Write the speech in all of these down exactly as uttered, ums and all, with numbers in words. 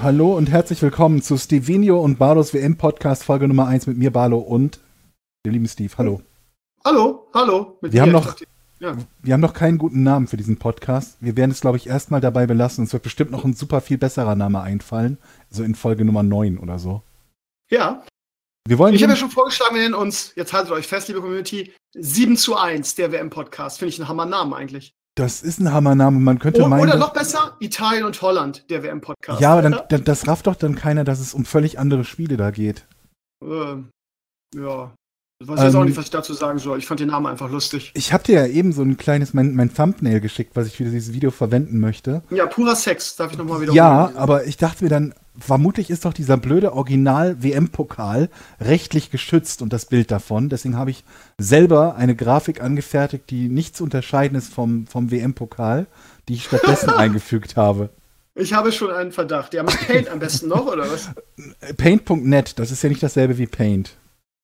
Hallo und herzlich willkommen zu Stevenio und Barlos W M-Podcast, Folge Nummer eins mit mir, Barlo und dem lieben Steve. Hallo. Hallo, hallo. Mit wir, haben dir. noch, Dachte, ja. wir haben noch keinen guten Namen für diesen Podcast. Wir werden es, glaube ich, erstmal dabei belassen. Uns wird bestimmt noch ein super viel besserer Name einfallen. So in Folge Nummer neun oder so. Ja. Wir wollen ich habe ja schon vorgeschlagen, wir nennen uns, jetzt haltet euch fest, liebe Community, sieben zu eins, der W M-Podcast. Finde ich einen Hammernamen eigentlich. Das ist ein Hammername. Man könnte o- meinen, Oder noch besser, Italien und Holland, der W M-Podcast. ja, aber dann, dann, das rafft doch dann keiner, dass es um völlig andere Spiele da geht. Ähm, ja. Ich weiß jetzt Ähm, auch nicht, was ich dazu sagen soll. Ich fand den Namen einfach lustig. Ich habe dir ja eben so ein kleines, mein, mein Thumbnail geschickt, was ich für dieses Video verwenden möchte. Ja, purer Sex, darf ich nochmal wiederholen. Ja, aber ich dachte mir dann, vermutlich ist doch dieser blöde Original-W M-Pokal rechtlich geschützt und das Bild davon. Deswegen habe ich selber eine Grafik angefertigt, die nicht zu unterscheiden ist vom, vom W M-Pokal, die ich stattdessen eingefügt habe. Ich habe schon einen Verdacht. Ja, mit Paint am besten noch, oder was? Paint Punkt net, das ist ja nicht dasselbe wie Paint.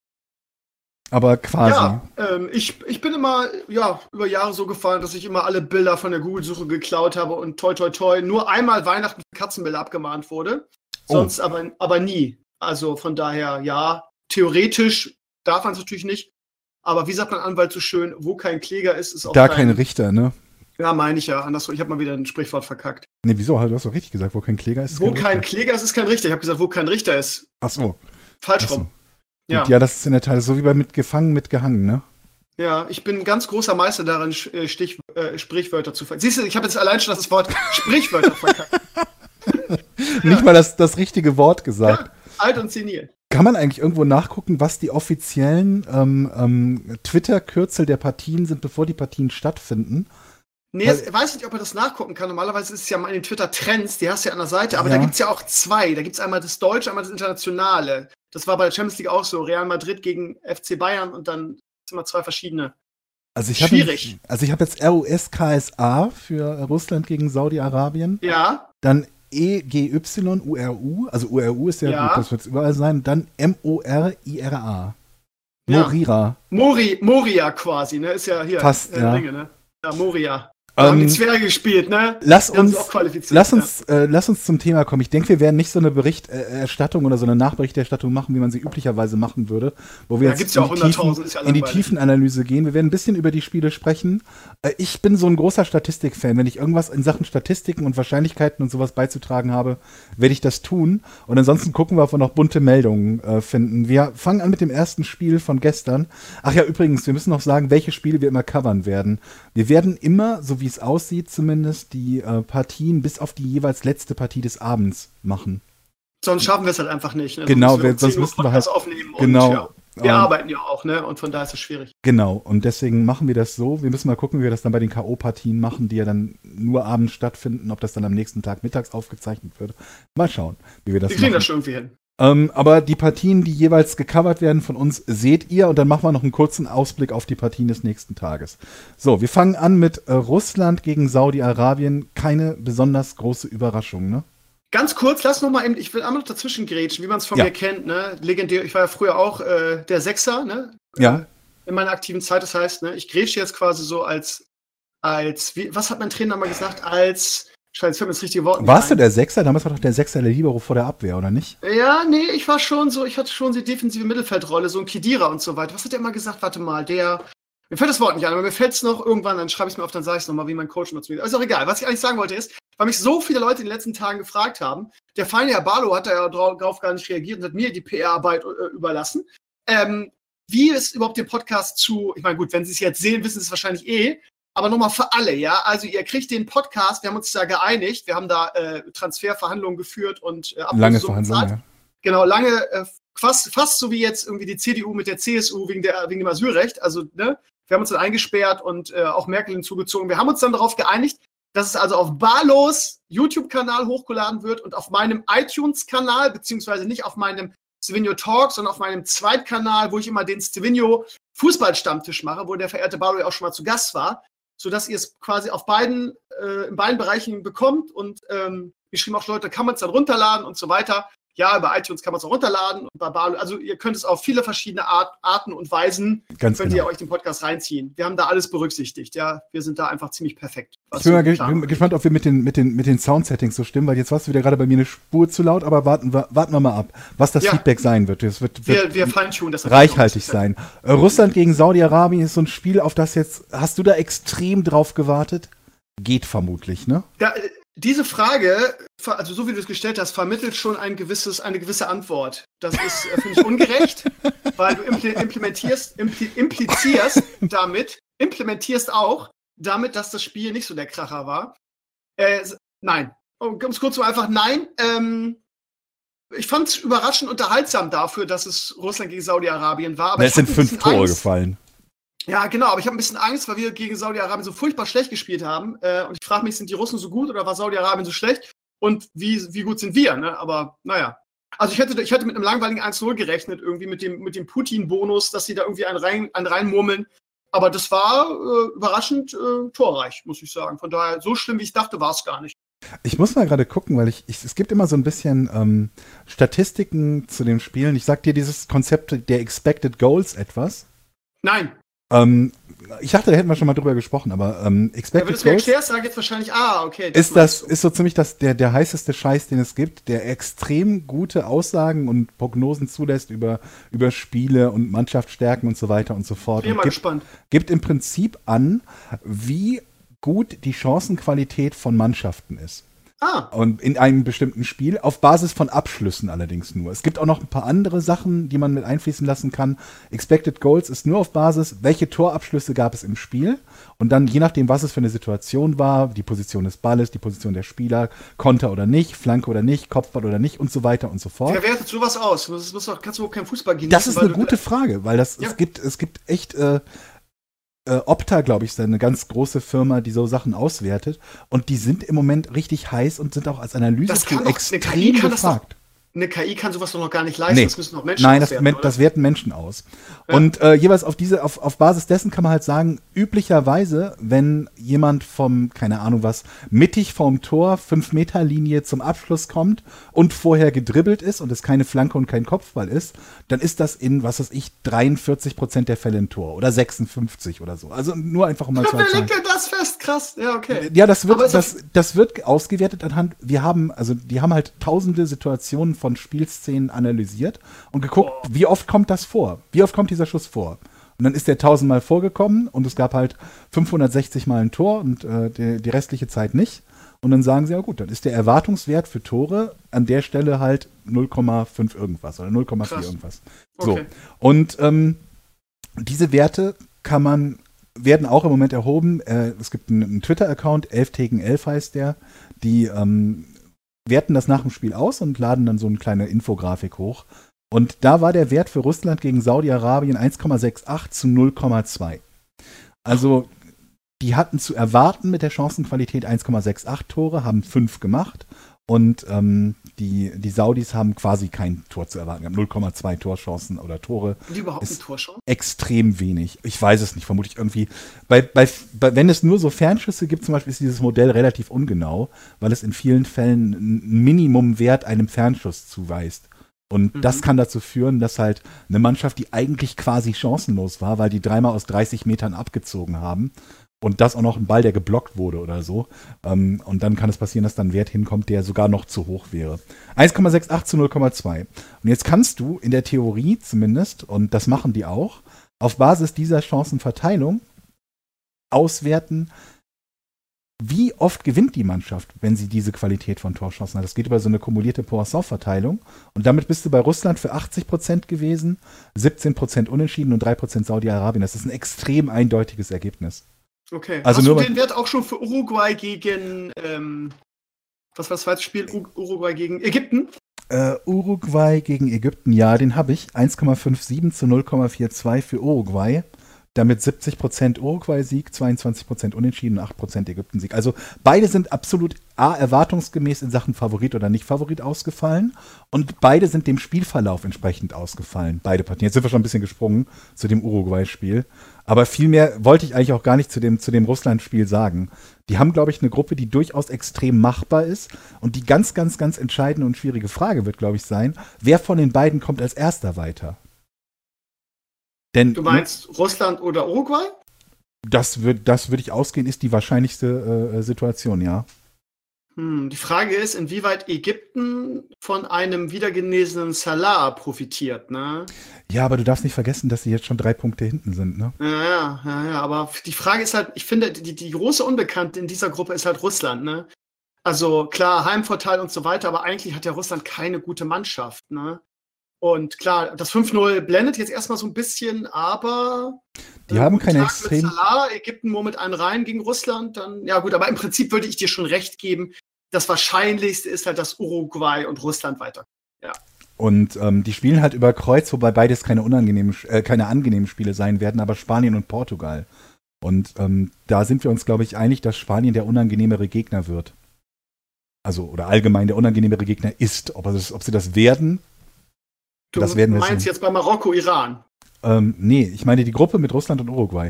Aber quasi. Ja, ähm, ich, ich bin immer ja, über Jahre so gefahren, dass ich immer alle Bilder von der Google-Suche geklaut habe und toi toi toi nur einmal Weihnachten Katzenbilder abgemahnt wurde. Sonst oh. aber, aber nie. Also von daher, ja, theoretisch darf man es natürlich nicht. Aber wie sagt mein Anwalt so schön, wo kein Kläger ist, ist auch da kein... kein Richter, ne? Ja, meine ich ja. Andersrum. Ich habe mal wieder ein Sprichwort verkackt. Ne, wieso? Du hast doch richtig gesagt, wo kein Kläger ist, ist Wo kein kein Richter. Kläger ist, ist kein Richter. Ich habe gesagt, wo kein Richter ist. Ach so. Falsch Ach so. rum. Ja. Ja. ja, das ist in der Tat so wie bei mit gefangen, mit gehangen, ne? Ja, ich bin ein ganz großer Meister darin, Stich, äh, Sprichwörter zu verkacken. Siehst du, ich habe jetzt allein schon das Wort Sprichwörter verkackt. Nicht mal das, das richtige Wort gesagt. Ja, alt und senil. Kann man eigentlich irgendwo nachgucken, was die offiziellen ähm, ähm, Twitter-Kürzel der Partien sind, bevor die Partien stattfinden? Nee, ich weiß nicht, ob man das nachgucken kann. Normalerweise ist es ja mal in den Twitter-Trends, die hast du ja an der Seite, aber ja. da gibt es ja auch zwei. Da gibt es einmal das Deutsche, einmal das Internationale. Das war bei der Champions League auch so. Real Madrid gegen F C Bayern und dann sind immer zwei verschiedene. Also ich Schwierig. Hab, also ich habe jetzt R U S K S A für Russland gegen Saudi-Arabien. Ja. Dann E G Y U R U, also U R U ist ja, ja. gut, das wird es überall sein. Dann M O R I R A. Ja. Morira. Mori, Moria quasi, ne? Ist ja hier. Fast, äh, ja. Ringe, ne? Ja, Moria. Ähm, Da haben die Zwerge gespielt, ne? Lass Die haben uns, sie auch qualifiziert, lass, ja. uns, äh, lass uns zum Thema kommen. Ich denke, wir werden nicht so eine Berichterstattung oder so eine Nachberichterstattung machen, wie man sie üblicherweise machen würde, wo wir Da jetzt gibt's ja auch in, die hunderttausend, Tiefen, ist ja in die langweilig. Tiefenanalyse gehen. Wir werden ein bisschen über die Spiele sprechen. Äh, ich bin so ein großer Statistik-Fan. Wenn ich irgendwas in Sachen Statistiken und Wahrscheinlichkeiten und sowas beizutragen habe, werde ich das tun. Und ansonsten gucken wir, ob wir noch bunte Meldungen äh, finden. Wir fangen an mit dem ersten Spiel von gestern. Ach ja, übrigens, wir müssen noch sagen, welche Spiele wir immer covern werden. Wir werden immer, so wie es aussieht, zumindest die äh, Partien bis auf die jeweils letzte Partie des Abends machen. Sonst schaffen wir es halt einfach nicht. Ne? Genau, sonst wir, müssen sonst wir müssten wir halt aufnehmen. genau. Und, ja, wir ähm, arbeiten ja auch, ne? Und von daher ist es schwierig. Genau, und deswegen machen wir das so. Wir müssen mal gucken, wie wir das dann bei den K O-Partien machen, die ja dann nur abends stattfinden, ob das dann am nächsten Tag mittags aufgezeichnet wird. Mal schauen, wie wir das Wir kriegen machen. das schon irgendwie hin. Ähm, aber die Partien, die jeweils gecovert werden von uns, seht ihr. Und dann machen wir noch einen kurzen Ausblick auf die Partien des nächsten Tages. So, wir fangen an mit äh, Russland gegen Saudi-Arabien. Keine besonders große Überraschung, ne? Ganz kurz, lass noch mal eben, ich will einmal noch dazwischen grätschen, wie man es von Ja. mir kennt, ne? Legendär, ich war ja früher auch äh, der Sechser, ne? Ja. Äh, in meiner aktiven Zeit, das heißt, ne, ich grätsche jetzt quasi so als, als, wie, was hat mein Trainer mal gesagt, als, scheiße, jetzt fällt mir das richtige Wort nicht Warst du ein. der Sechser? Damals war doch der Sechser der Libero vor der Abwehr, oder nicht? Ja, nee, ich war schon so, ich hatte schon die defensive Mittelfeldrolle, so ein Kedira und so weiter. Was hat der immer gesagt? Warte mal, der, mir fällt das Wort nicht an, aber mir fällt es noch irgendwann, dann schreibe ich es mir auf, dann sage ich es nochmal, wie mein Coach immer zu mir. Ist auch egal. Was ich eigentlich sagen wollte ist, weil mich so viele Leute in den letzten Tagen gefragt haben, der feine Herr Barlo hat da ja drauf gar nicht reagiert und hat mir die P R-Arbeit äh, überlassen. Ähm, wie ist überhaupt der Podcast zu, ich meine, gut, wenn Sie es jetzt sehen, wissen Sie es wahrscheinlich eh, aber nochmal für alle, ja, also ihr kriegt den Podcast, wir haben uns da geeinigt, wir haben da äh, Transferverhandlungen geführt und äh, Lange Ablösesummen Verhandlungen, bezahlt. ja. Genau, lange, äh, fast, fast so wie jetzt irgendwie die C D U mit der C S U wegen, der, wegen dem Asylrecht, also, ne, wir haben uns dann eingesperrt und äh, auch Merkel hinzugezogen. Wir haben uns dann darauf geeinigt, dass es also auf Barlos YouTube-Kanal hochgeladen wird und auf meinem iTunes-Kanal, beziehungsweise nicht auf meinem Stevenio Talk, sondern auf meinem Zweitkanal, wo ich immer den Stevenio Fußballstammtisch mache, wo der verehrte Barlo ja auch schon mal zu Gast war, sodass ihr es quasi auf beiden, äh, in beiden Bereichen bekommt und ähm, geschrieben auch Leute, kann man es dann runterladen und so weiter. Ja, über iTunes kann man es auch runterladen. Und bei Barlo, also ihr könnt es auf viele verschiedene Art, Arten und Weisen, Ganz könnt genau. ihr euch den Podcast reinziehen. Wir haben da alles berücksichtigt. Ja, wir sind da einfach ziemlich perfekt. Ich bin mal ge bin gespannt, ob wir mit den, mit den, mit den Soundsettings so stimmen, weil jetzt warst du wieder gerade bei mir eine Spur zu laut, aber warten wir, warten wir mal ab, was das ja. Feedback sein wird. Es wird, wird wir wir feintunen das reichhaltig sein. Äh, Russland gegen Saudi-Arabien ist so ein Spiel, auf das jetzt, hast du da extrem drauf gewartet? Geht vermutlich, ne? Ja, diese Frage, also so wie du es gestellt hast, vermittelt schon ein gewisses, eine gewisse Antwort. Das ist, finde ich, ungerecht, weil du implementierst, impl implizierst damit, implementierst auch damit, dass das Spiel nicht so der Kracher war. Äh, nein. Um es kurz so einfach, nein. Ähm, ich fand es überraschend unterhaltsam dafür, dass es Russland gegen Saudi-Arabien war. Aber es sind fünf Tore Angst. gefallen. Ja, genau, aber ich habe ein bisschen Angst, weil wir gegen Saudi-Arabien so furchtbar schlecht gespielt haben. Äh, und ich frage mich, sind die Russen so gut oder war Saudi-Arabien so schlecht? Und wie, wie gut sind wir? Ne? Aber naja. Also ich hätte, ich hätte mit einem langweiligen eins null gerechnet, irgendwie mit dem, mit dem Putin-Bonus, dass sie da irgendwie einen, rein, einen reinmurmeln. Aber das war äh, überraschend äh, torreich, muss ich sagen. Von daher, so schlimm, wie ich dachte, war es gar nicht. Ich muss mal gerade gucken, weil ich, ich es gibt immer so ein bisschen ähm, Statistiken zu den Spielen. Ich sag dir dieses Konzept der Expected Goals etwas. Nein. Ähm, ich dachte, da hätten wir schon mal drüber gesprochen, aber ähm, Expected ja, wenn du es mir erklärst, sage ich jetzt wahrscheinlich, ah, okay. Das ist, das, ist so ziemlich das, der, der heißeste Scheiß, den es gibt, der extrem gute Aussagen und Prognosen zulässt über, über Spiele und Mannschaftsstärken und so weiter und so fort. Ich bin mal gibt, gespannt. Gibt im Prinzip an, wie gut die Chancenqualität von Mannschaften ist. Ah. Und in einem bestimmten Spiel, auf Basis von Abschlüssen allerdings nur. Es gibt auch noch ein paar andere Sachen, die man mit einfließen lassen kann. Expected Goals ist nur auf Basis, welche Torabschlüsse gab es im Spiel und dann je nachdem, was es für eine Situation war, die Position des Balles, die Position der Spieler, Konter oder nicht, Flanke oder nicht, Kopfball oder nicht und so weiter und so fort. Wer wertet sowas aus? Das muss doch, kannst du auch keinen Fußball genießen. Das ist eine gute Frage, weil das, ja. es gibt, es gibt echt äh, Äh, Opta, glaube ich, ist eine ganz große Firma, die so Sachen auswertet. Und die sind im Moment richtig heiß und sind auch als Analyse-Tool extrem gefragt. Eine K I kann sowas doch noch gar nicht leisten. Nee. Das müssen noch Menschen Nein, das, auswerten, das werten Menschen aus. Ja. Und äh, jeweils auf diese, auf, auf Basis dessen kann man halt sagen, üblicherweise, wenn jemand vom, keine Ahnung was, mittig vom Tor, fünf Meter Linie zum Abschluss kommt und vorher gedribbelt ist und es keine Flanke und kein Kopfball ist, dann ist das in, was weiß ich, dreiundvierzig Prozent der Fälle ein Tor oder sechsundfünfzig oder so. Also nur einfach mal zwei Wer legt denn das fest? Krass. Ja, okay. Ja, das wird, das, das wird ausgewertet anhand, wir haben, also die haben halt tausende Situationen von Spielszenen analysiert und geguckt, oh. wie oft kommt das vor? Wie oft kommt dieser Schuss vor? Und dann ist der tausendmal vorgekommen und es gab halt fünfhundertsechzig Mal ein Tor und äh, die, die restliche Zeit nicht. Und dann sagen sie, ja gut, dann ist der Erwartungswert für Tore an der Stelle halt null Komma fünf irgendwas oder null Komma vier irgendwas. So. Okay. Und ähm, diese Werte kann man, werden auch im Moment erhoben. Äh, es gibt einen, einen Twitter-Account, elf gegen elf heißt der, die ähm, werten das nach dem Spiel aus und laden dann so eine kleine Infografik hoch. Und da war der Wert für Russland gegen Saudi-Arabien eins Komma achtundsechzig zu null Komma zwei. Also die hatten zu erwarten mit der Chancenqualität eins Komma achtundsechzig Tore, haben fünf gemacht. Und ähm, die, die Saudis haben quasi kein Tor zu erwarten. Die haben null Komma zwei Torchancen oder Tore. Haben die überhaupt ist eine Torchance? Extrem wenig. Ich weiß es nicht, vermutlich irgendwie. Bei, bei, bei, wenn es nur so Fernschüsse gibt, zum Beispiel, ist dieses Modell relativ ungenau, weil es in vielen Fällen einen Minimumwert einem Fernschuss zuweist. Und mhm. das kann dazu führen, dass halt eine Mannschaft, die eigentlich quasi chancenlos war, weil die dreimal aus dreißig Metern abgezogen haben, und das auch noch ein Ball, der geblockt wurde oder so. Ähm, und dann kann es passieren, dass dann ein Wert hinkommt, der sogar noch zu hoch wäre. eins Komma achtundsechzig zu null Komma zwei. Und jetzt kannst du in der Theorie zumindest, und das machen die auch, auf Basis dieser Chancenverteilung auswerten, wie oft gewinnt die Mannschaft, wenn sie diese Qualität von Torchancen hat. Das geht über so eine kumulierte Poisson-Verteilung. Und damit bist du bei Russland für achtzig Prozent gewesen, siebzehn Prozent unentschieden und drei Prozent Saudi-Arabien. Das ist ein extrem eindeutiges Ergebnis. Okay. Also Hast nur du den Wert auch schon für Uruguay gegen, ähm, was war das zweite Spiel? U Uruguay gegen Ägypten? Äh, Uruguay gegen Ägypten, ja, den habe ich. eins Komma siebenundfünfzig zu null Komma zweiundvierzig für Uruguay. damit siebzig Prozent Uruguay-Sieg, zweiundzwanzig Prozent Unentschieden und acht Prozent Ägypten-Sieg. Also beide sind absolut A, erwartungsgemäß in Sachen Favorit oder nicht Favorit ausgefallen und beide sind dem Spielverlauf entsprechend ausgefallen, beide Partien. Jetzt sind wir schon ein bisschen gesprungen zu dem Uruguay-Spiel, aber viel mehr wollte ich eigentlich auch gar nicht zu dem, zu dem Russland-Spiel sagen. Die haben, glaube ich, eine Gruppe, die durchaus extrem machbar ist und die ganz, ganz, ganz entscheidende und schwierige Frage wird, glaube ich, sein, wer von den beiden kommt als Erster weiter? Denn, du meinst Russland oder Uruguay? Das würde das würd ich ausgehen, ist die wahrscheinlichste äh, Situation, ja. Hm, die Frage ist, inwieweit Ägypten von einem wiedergenesenen Salah profitiert, ne? Ja, aber du darfst nicht vergessen, dass sie jetzt schon drei Punkte hinten sind, ne? Ja, ja, ja, ja, aber die Frage ist halt, ich finde, die, die große Unbekannte in dieser Gruppe ist halt Russland, ne? Also klar, Heimvorteil und so weiter, aber eigentlich hat ja Russland keine gute Mannschaft, ne? Und klar, das fünf null blendet jetzt erstmal so ein bisschen, aber die äh, haben keine extrem. Mit Salah, Ägypten nur mit einem rein gegen Russland, dann, ja gut, aber im Prinzip würde ich dir schon recht geben, das Wahrscheinlichste ist halt, dass Uruguay und Russland weiterkommen. Ja. Und ähm, die spielen halt über Kreuz, wobei beides keine unangenehmen, äh, keine angenehmen Spiele sein werden, aber Spanien und Portugal. Und ähm, da sind wir uns, glaube ich, einig, dass Spanien der unangenehmere Gegner wird. Also, oder allgemein der unangenehmere Gegner ist. Ob, es, ob sie das werden, Du das werden wir meinst sehen. Jetzt bei Marokko, Iran? Ähm, nee, ich meine die Gruppe mit Russland und Uruguay.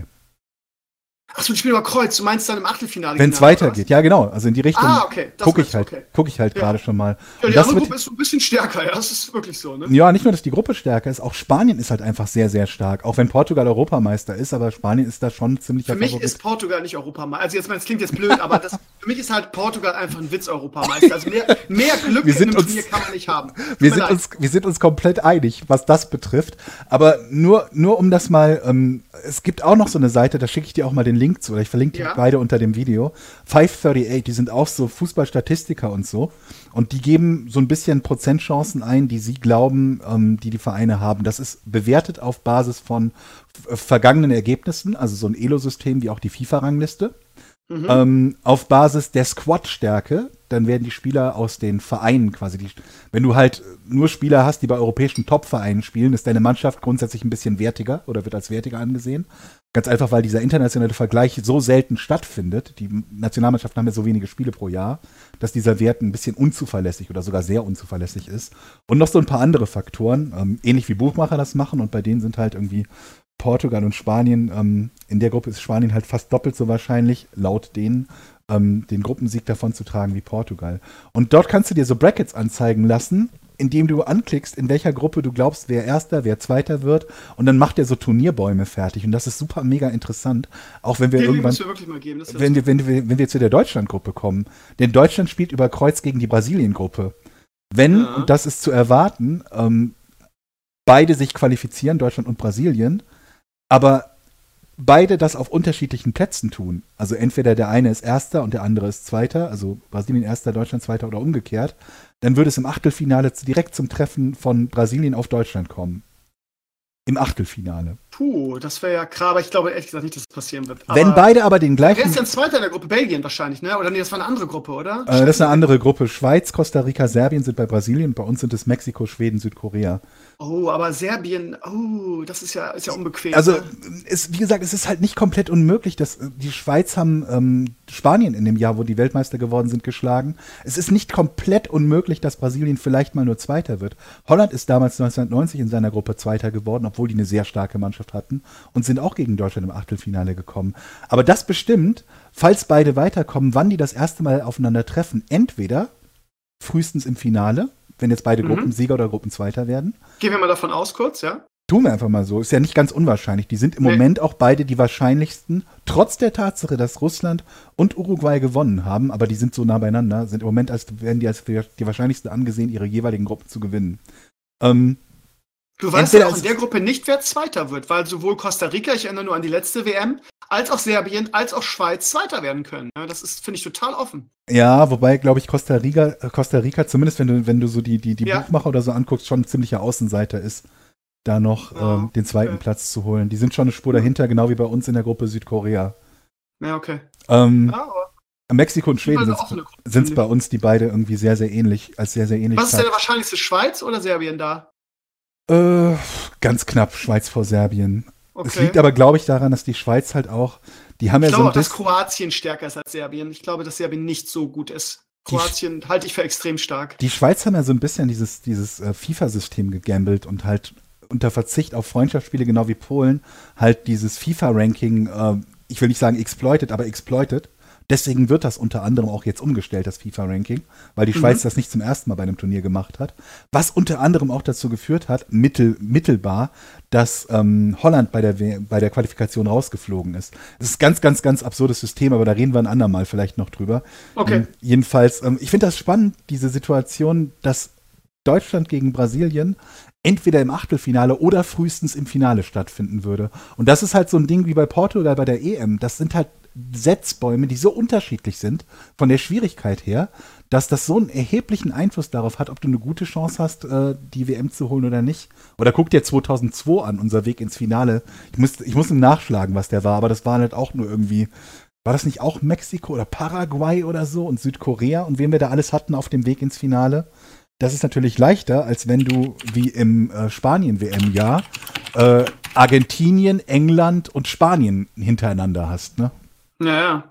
Achso, die spielen über Kreuz. Du meinst dann im Achtelfinale? Wenn es weitergeht, ja genau. Also in die Richtung ah, okay. gucke ich halt, okay. guck ich halt ja. gerade schon mal. Ja, die das andere wird, Gruppe ist so ein bisschen stärker, ja, das ist wirklich so, ne? Ja, nicht nur, dass die Gruppe stärker ist, auch Spanien ist halt einfach sehr, sehr stark. Auch wenn Portugal Europameister ist, aber Spanien ist da schon ziemlich Für mich ist Portugal nicht Europameister. Also jetzt, das klingt jetzt blöd, aber das, für mich ist halt Portugal einfach ein Witz-Europameister. Also mehr, mehr Glück wir sind in einem uns, Turnier kann man nicht haben. Wir sind, uns, wir sind uns komplett einig, was das betrifft. Aber nur, nur um das mal, ähm, es gibt auch noch so eine Seite, da schicke ich dir auch mal den Link zu, oder ich verlinke ja. die beide unter dem Video. fünf acht, die sind auch so Fußballstatistiker und so. Und die geben so ein bisschen Prozentchancen ein, die sie glauben, ähm, die die Vereine haben. Das ist bewertet auf Basis von f- vergangenen Ergebnissen, also so ein E L O-System wie auch die FIFA-Rangliste. Mhm. Ähm, auf Basis der Squad-Stärke, dann werden die Spieler aus den Vereinen quasi, die, wenn du halt nur Spieler hast, die bei europäischen Top-Vereinen spielen, ist deine Mannschaft grundsätzlich ein bisschen wertiger oder wird als wertiger angesehen. Ganz einfach, weil dieser internationale Vergleich so selten stattfindet. Die Nationalmannschaften haben ja so wenige Spiele pro Jahr, dass dieser Wert ein bisschen unzuverlässig oder sogar sehr unzuverlässig ist. Und noch so ein paar andere Faktoren, ähm, ähnlich wie Buchmacher das machen, und bei denen sind halt irgendwie Portugal und Spanien, ähm, in der Gruppe ist Spanien halt fast doppelt so wahrscheinlich, laut denen, ähm, den Gruppensieg davon zu tragen wie Portugal. Und dort kannst du dir so Brackets anzeigen lassen, indem du anklickst, in welcher Gruppe du glaubst, wer Erster, wer Zweiter wird. Und dann macht er so Turnierbäume fertig. Und das ist super mega interessant. Auch wenn wir Den irgendwann, müssen wir wirklich mal geben. Das wenn, wir, wenn, wir, wenn wir zu der Deutschland-Gruppe kommen. Denn Deutschland spielt über Kreuz gegen die Brasilien-Gruppe. Wenn, ja. und das ist zu erwarten, ähm, beide sich qualifizieren, Deutschland und Brasilien, aber beide das auf unterschiedlichen Plätzen tun. Also entweder der eine ist Erster und der andere ist Zweiter, also Brasilien Erster, Deutschland Zweiter oder umgekehrt, dann würde es im Achtelfinale direkt zum Treffen von Brasilien auf Deutschland kommen. Im Achtelfinale. Puh, das wäre ja krass, aber ich glaube ehrlich gesagt nicht, dass das passieren wird. Aber wenn beide aber den gleichen... Wer ist denn Zweiter in der Gruppe? Belgien wahrscheinlich, ne? Oder nee, das war eine andere Gruppe, oder? Äh, das ist eine andere Gruppe. Schweiz, Costa Rica, Serbien sind bei Brasilien. Bei uns sind es Mexiko, Schweden, Südkorea. Oh, aber Serbien, oh, das ist ja, ist ja unbequem. Also, ne? es, wie gesagt, es ist halt nicht komplett unmöglich, dass die Schweiz haben ähm, Spanien in dem Jahr, wo die Weltmeister geworden sind, geschlagen. Es ist nicht komplett unmöglich, dass Brasilien vielleicht mal nur Zweiter wird. Holland ist damals neunzehnhundertneunzig in seiner Gruppe Zweiter geworden, obwohl die eine sehr starke Mannschaft hatten und sind auch gegen Deutschland im Achtelfinale gekommen. Aber das bestimmt, falls beide weiterkommen, wann die das erste Mal aufeinander treffen. Entweder frühestens im Finale, wenn jetzt beide mhm. Gruppensieger oder Gruppenzweiter werden. Gehen wir mal davon aus kurz, ja? Tun wir einfach mal so. Ist ja nicht ganz unwahrscheinlich. Die sind im nee. Moment auch beide die wahrscheinlichsten, trotz der Tatsache, dass Russland und Uruguay gewonnen haben, aber die sind so nah beieinander, sind im Moment als werden die als die wahrscheinlichsten angesehen, ihre jeweiligen Gruppen zu gewinnen. Ähm, du weißt ja auch in der Gruppe nicht, wer Zweiter wird, weil sowohl Costa Rica, ich erinnere nur an die letzte W M, als auch Serbien, als auch Schweiz Zweiter werden können. Ja, das ist, finde ich, total offen. Ja, wobei, glaube ich, Costa Rica, Costa Rica, zumindest wenn du, wenn du so die, die, die ja. Buchmacher oder so anguckst, schon ein ziemlicher Außenseiter ist, da noch ja, ähm, den zweiten okay. Platz zu holen. Die sind schon eine Spur dahinter, genau wie bei uns in der Gruppe Südkorea. Ja, okay. Ähm, ja, Mexiko und Schweden sind es bei uns, die beide irgendwie sehr, sehr ähnlich, als sehr, sehr ähnlich. Was ist denn der wahrscheinlichste, Schweiz oder Serbien da? Äh, ganz knapp, Schweiz vor Serbien. okay. Es liegt aber, glaube ich, daran, dass die Schweiz halt auch, die haben ich ja glaube so auch, ein dass bisschen. Kroatien stärker ist als Serbien. Ich glaube, dass Serbien nicht so gut ist. Kroatien halte ich für extrem stark. Die Schweiz haben ja so ein bisschen dieses, dieses äh, FIFA-System gegambelt und halt unter Verzicht auf Freundschaftsspiele, genau wie Polen, halt dieses FIFA-Ranking, äh, ich will nicht sagen exploited, aber exploited. Deswegen wird das unter anderem auch jetzt umgestellt, das FIFA-Ranking, weil die Schweiz mhm. das nicht zum ersten Mal bei einem Turnier gemacht hat. Was unter anderem auch dazu geführt hat, mittel, mittelbar, dass ähm, Holland bei der, bei der Qualifikation rausgeflogen ist. Das ist ein ganz, ganz, ganz absurdes System, aber da reden wir ein andermal vielleicht noch drüber. Okay. Ähm, jedenfalls, ähm, ich finde das spannend, diese Situation, dass Deutschland gegen Brasilien entweder im Achtelfinale oder frühestens im Finale stattfinden würde. Und das ist halt so ein Ding wie bei Portugal bei der E M. Das sind halt Setzbäume, die so unterschiedlich sind von der Schwierigkeit her, dass das so einen erheblichen Einfluss darauf hat, ob du eine gute Chance hast, äh, die W M zu holen oder nicht. Oder guck dir zweitausendzwei an, unser Weg ins Finale. Ich muss, ich muss nachschlagen, was der war, aber das war halt auch nur irgendwie, war das nicht auch Mexiko oder Paraguay oder so und Südkorea und wen wir da alles hatten auf dem Weg ins Finale? Das ist natürlich leichter, als wenn du wie im äh, Spanien-W M-Jahr äh, Argentinien, England und Spanien hintereinander hast, ne? Naja.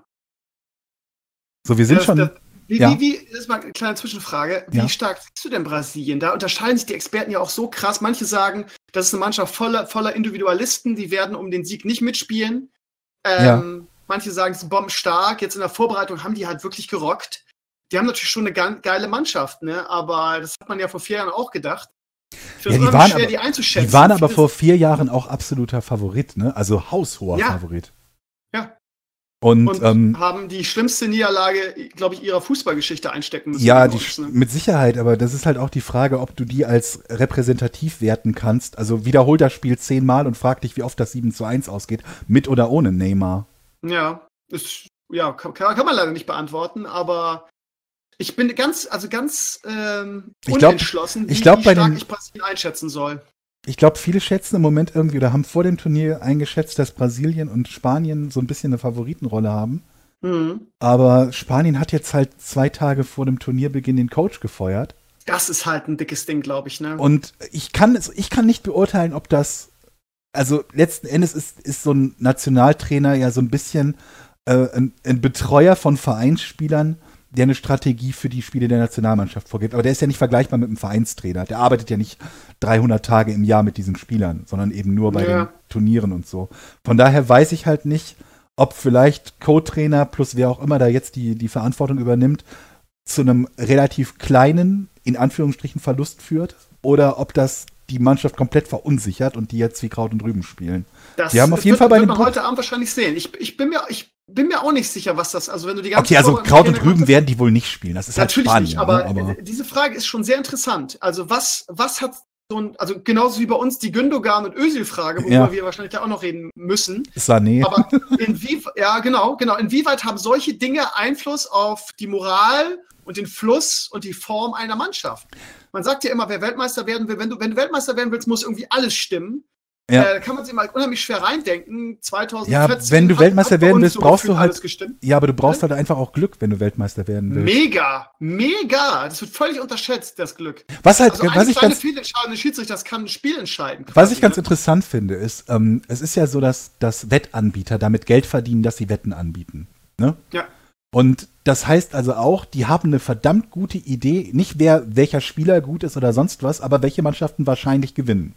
So, wir sind das, schon. Das, wie, ja. wie, wie, das ist mal eine kleine Zwischenfrage. Wie ja. stark siehst du denn Brasilien? Da unterscheiden sich die Experten ja auch so krass. Manche sagen, das ist eine Mannschaft voller, voller Individualisten, die werden um den Sieg nicht mitspielen. Ähm, ja. Manche sagen, es ist bombenstark. Jetzt in der Vorbereitung haben die halt wirklich gerockt. Die haben natürlich schon eine ge- geile Mannschaft, ne? Aber das hat man ja vor vier Jahren auch gedacht. Ja, die, waren schwer, aber, die einzuschätzen. die waren aber vor vier Jahren auch absoluter Favorit, ne? Also haushoher ja. Favorit. Ja. Und, und ähm, haben die schlimmste Niederlage, glaube ich, ihrer Fußballgeschichte einstecken müssen. Ja, die, uns, ne? mit Sicherheit, aber das ist halt auch die Frage, ob du die als repräsentativ werten kannst. Also wiederhol das Spiel zehnmal und frag dich, wie oft das sieben zu eins ausgeht, mit oder ohne Neymar. Ja, ist, ja kann, kann man leider nicht beantworten, aber ich bin ganz, also ganz ähm, unentschlossen, ich glaub, ich wie, glaub, wie bei stark den, ich Brasilien einschätzen soll. Ich glaube, viele schätzen im Moment irgendwie oder haben vor dem Turnier eingeschätzt, dass Brasilien und Spanien so ein bisschen eine Favoritenrolle haben. Mhm. Aber Spanien hat jetzt halt zwei Tage vor dem Turnierbeginn den Coach gefeuert. Das ist halt ein dickes Ding, glaube ich, ne? Und ich kann, ich kann nicht beurteilen, ob das, also letzten Endes ist, ist so ein Nationaltrainer ja so ein bisschen äh, ein, ein Betreuer von Vereinsspielern, der eine Strategie für die Spiele der Nationalmannschaft vorgibt. Aber der ist ja nicht vergleichbar mit einem Vereinstrainer. Der arbeitet ja nicht dreihundert Tage im Jahr mit diesen Spielern, sondern eben nur bei ja. den Turnieren und so. Von daher weiß ich halt nicht, ob vielleicht Co-Trainer plus wer auch immer da jetzt die, die Verantwortung übernimmt, zu einem relativ kleinen, in Anführungsstrichen, Verlust führt oder ob das die Mannschaft komplett verunsichert und die jetzt wie Kraut und Rüben spielen. Das die haben auf jeden wird, Fall bei wird dem man heute Abend wahrscheinlich sehen. Ich, ich, bin mir, ich bin mir auch nicht sicher, was das, also wenn du die ganze Okay, also Kraut und Rüben werden die wohl nicht spielen. Das ist natürlich halt Spanien, nicht, aber, aber diese Frage ist schon sehr interessant. Also was, was hat so ein, also genauso wie bei uns die Gündogan und Özil-Frage, worüber ja. wir wahrscheinlich da auch noch reden müssen. Sané. Aber inwieweit, ja genau, genau, inwieweit haben solche Dinge Einfluss auf die Moral und den Fluss und die Form einer Mannschaft? Man sagt ja immer, wer Weltmeister werden will, wenn du, wenn du Weltmeister werden willst, muss irgendwie alles stimmen. Ja. Äh, kann man sich mal unheimlich schwer reindenken. zwanzig vierzehn ja, wenn du hat, Weltmeister hat werden willst, so brauchst du halt. gestimmt. Ja, aber du brauchst halt einfach auch Glück, wenn du Weltmeister werden willst. Mega, mega. Das wird völlig unterschätzt, das Glück. Was halt, also was ich ganz, Fehlentscheidende Schiedsrichter, das kann ein Spiel entscheiden. Quasi, was ich ganz ne? interessant finde, ist, ähm, es ist ja so, dass, dass Wettanbieter damit Geld verdienen, dass sie Wetten anbieten. Ne? Ja. Und das heißt also auch, die haben eine verdammt gute Idee, nicht wer welcher Spieler gut ist oder sonst was, aber welche Mannschaften wahrscheinlich gewinnen.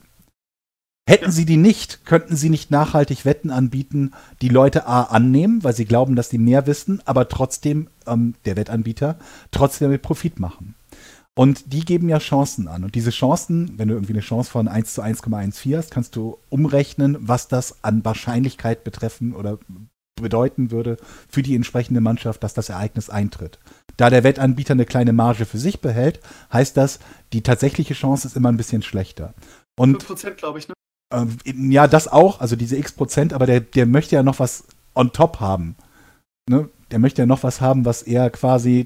Hätten ja. sie die nicht, könnten sie nicht nachhaltig Wetten anbieten, die Leute A annehmen, weil sie glauben, dass sie mehr wissen, aber trotzdem, ähm, der Wettanbieter, trotzdem mit Profit machen. Und die geben ja Chancen an. Und diese Chancen, wenn du irgendwie eine Chance von eins zu eins Komma eins vier hast, kannst du umrechnen, was das an Wahrscheinlichkeit betreffen oder bedeuten würde für die entsprechende Mannschaft, dass das Ereignis eintritt. Da der Wettanbieter eine kleine Marge für sich behält, heißt das, die tatsächliche Chance ist immer ein bisschen schlechter. Und fünf Prozent, glaube ich, ne? Ähm, ja, das auch, also diese x Prozent, aber der, der möchte ja noch was on top haben. Ne? Der möchte ja noch was haben, was er quasi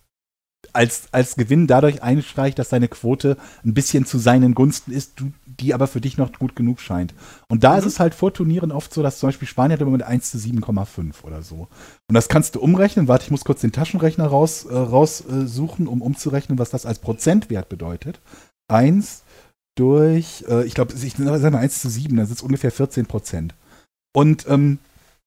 als, als Gewinn dadurch einstreicht, dass seine Quote ein bisschen zu seinen Gunsten ist, die aber für dich noch gut genug scheint. Und da mhm. ist es halt vor Turnieren oft so, dass zum Beispiel Spanien hat immer mit eins zu sieben Komma fünf oder so. Und das kannst du umrechnen. Warte, ich muss kurz den Taschenrechner raus, äh, raussuchen, um umzurechnen, was das als Prozentwert bedeutet. eins durch, äh, ich glaube, ich sage mal eins zu sieben, das ist ungefähr vierzehn Prozent. Und ähm,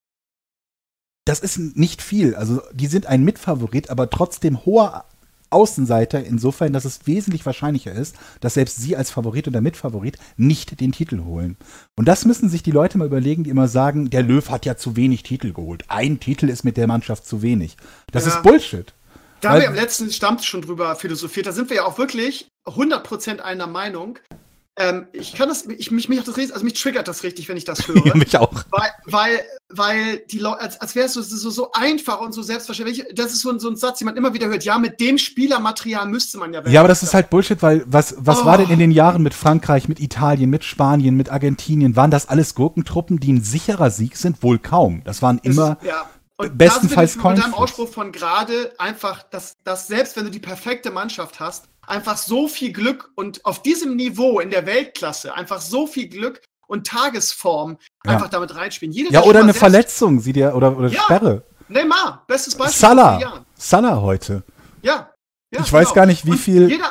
das ist nicht viel. Also die sind ein Mitfavorit, aber trotzdem hoher Außenseiter, insofern, dass es wesentlich wahrscheinlicher ist, dass selbst sie als Favorit oder Mitfavorit nicht den Titel holen. Und das müssen sich die Leute mal überlegen, die immer sagen, der Löw hat ja zu wenig Titel geholt. Ein Titel ist mit der Mannschaft zu wenig. Das ja. ist Bullshit. Da haben wir im letzten Stammtisch schon drüber philosophiert. Da sind wir ja auch wirklich hundert Prozent einer Meinung. Ähm, ich kann das, ich, mich, mich, das, also mich triggert das richtig, wenn ich das höre. Ja, mich auch. Weil, weil, weil die Leute, als, als wäre es so, so, so einfach und so selbstverständlich. Das ist so ein, so ein Satz, den man immer wieder hört. Ja, mit dem Spielermaterial müsste man ja. Ja, aber das ist halt Bullshit, weil was, was oh. war denn in den Jahren mit Frankreich, mit Italien, mit Spanien, mit Argentinien? Waren das alles Gurkentruppen, die ein sicherer Sieg sind? Wohl kaum. Das waren immer das, ja. Und bestenfalls Coinflip. Mit deinem Ausspruch von gerade einfach, dass, dass selbst wenn du die perfekte Mannschaft hast, einfach so viel Glück und auf diesem Niveau in der Weltklasse einfach so viel Glück und Tagesform ja. einfach damit reinspielen. Jeder, ja, oder eine Verletzung, sie dir, oder, oder ja. Sperre. Neymar, bestes Beispiel. Salah, Salah heute. Ja. ja ich genau. weiß gar nicht, wie und viel... Jeder,